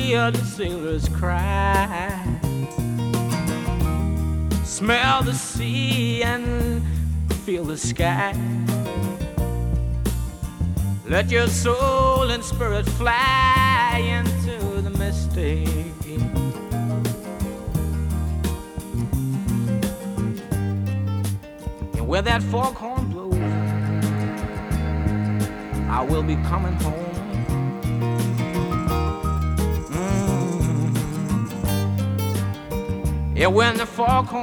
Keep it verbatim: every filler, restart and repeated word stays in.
hear the sailors cry, smell the sea and feel the sky. Let your soul and spirit fly into the mystic. And where that foghorn blows, I will be coming home. Mm-hmm. Yeah, when the foghorn